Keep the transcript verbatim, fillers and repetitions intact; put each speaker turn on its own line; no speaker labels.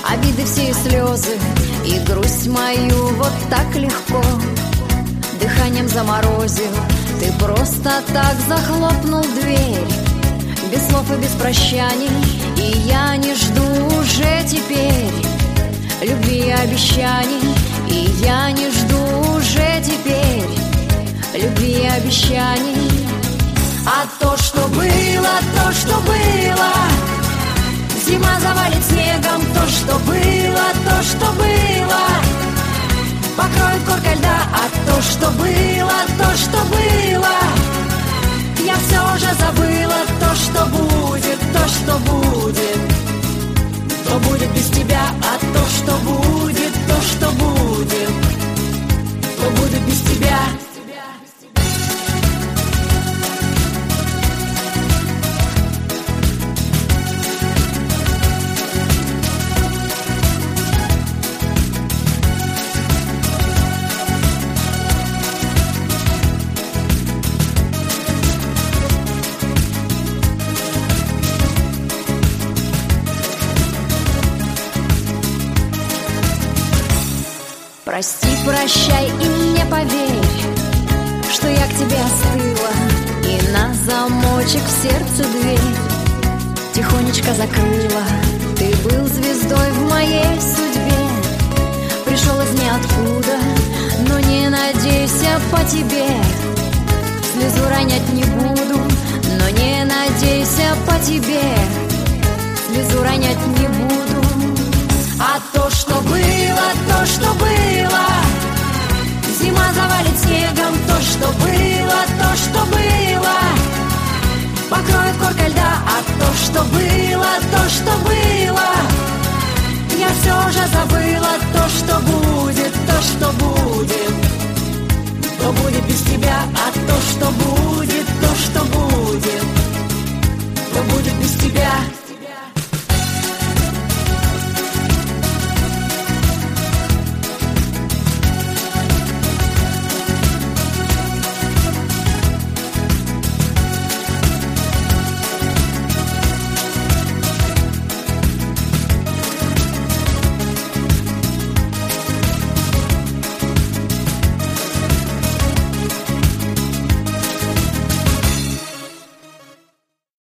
Обиды все и слезы, и грусть мою вот так легко дыханием заморозил. Ты просто так захлопнул дверь, без слов и без прощаний. И я не жду уже теперь любви и обещаний. И я не жду уже теперь любви и обещаний. А то, что было, то, что было, зима завалит снегом. То, что было, то, что было, покроет коркой льда. А то, что было, то, что было, я все уже забыла. То, что будет, то, что будет, то будет без тебя. А то, что будет, то, что будет, то будет без тебя. Прости, прощай и мне поверь, что я к тебе остыла, и на замочек в сердце дверь тихонечко закрыла. Ты был звездой в моей судьбе, пришел из ниоткуда, но не надейся по тебе, слезу ронять не буду, но не надейся по тебе, слезу ронять не буду. А то, что было, то, что было, зима завалит снегом. То, что было, то, что было, покроет коркой льда. А то, что было, то, что было,